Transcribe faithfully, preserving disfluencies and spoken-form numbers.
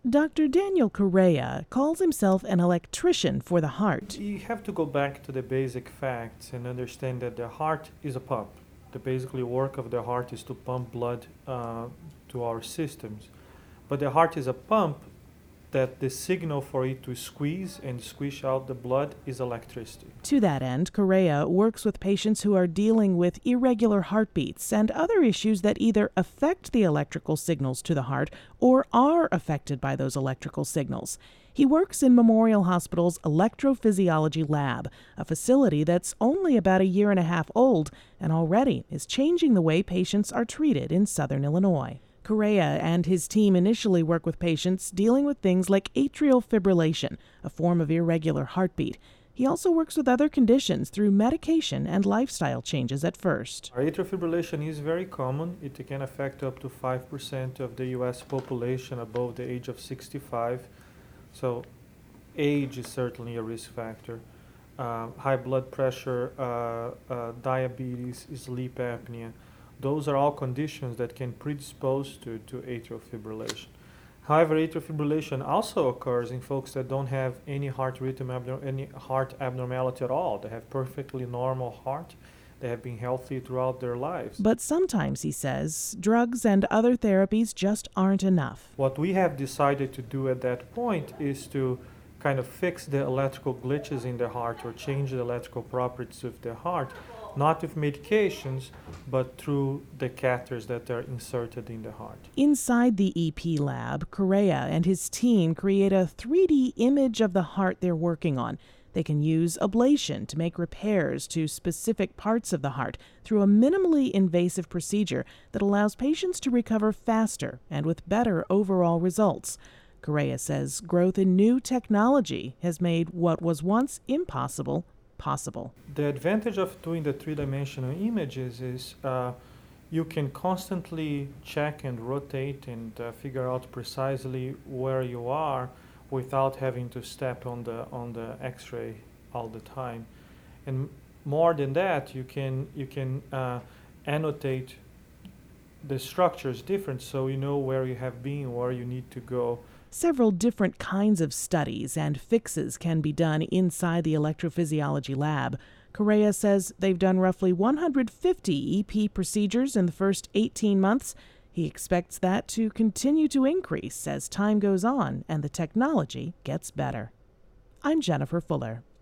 Doctor Daniel Correa calls himself an electrician for the heart. You have to go back to the basic facts and understand that the heart is a pump. The basically work of the heart is to pump blood uh, to our systems. But the heart is a pump that the signal for it to squeeze and squish out the blood is electricity. To that end, Correa works with patients who are dealing with irregular heartbeats and other issues that either affect the electrical signals to the heart or are affected by those electrical signals. He works in Memorial Hospital's electrophysiology lab, a facility that's only about a year and a half old and already is changing the way patients are treated in Southern Illinois. Correa and his team initially work with patients dealing with things like atrial fibrillation, a form of irregular heartbeat. He also works with other conditions through medication and lifestyle changes at first. Atrial fibrillation is very common. It can affect up to five percent of the U S population above the age of sixty-five. So age is certainly a risk factor. Uh, high blood pressure, uh, uh, diabetes, sleep apnea. Those are all conditions that can predispose to, to atrial fibrillation. However, atrial fibrillation also occurs in folks that don't have any heart rhythm, abnor- any heart abnormality at all. They have perfectly normal heart. They have been healthy throughout their lives. But sometimes, he says, drugs and other therapies just aren't enough. What we have decided to do at that point is to kind of fix the electrical glitches in the heart or change the electrical properties of the heart, not with medications, but through the catheters that are inserted in the heart. Inside the E P lab, Correa and his team create a three D image of the heart they're working on. They can use ablation to make repairs to specific parts of the heart through a minimally invasive procedure that allows patients to recover faster and with better overall results. Correa says growth in new technology has made what was once impossible possible. The advantage of doing the three-dimensional images is uh, you can constantly check and rotate and uh, figure out precisely where you are without having to step on the on the X-ray all the time. And more than that, you can you can uh, annotate the structures different, so you know where you have been, where you need to go. Several different kinds of studies and fixes can be done inside the electrophysiology lab. Correa says they've done roughly one hundred fifty E P procedures in the first eighteen months. He expects that to continue to increase as time goes on and the technology gets better. I'm Jennifer Fuller.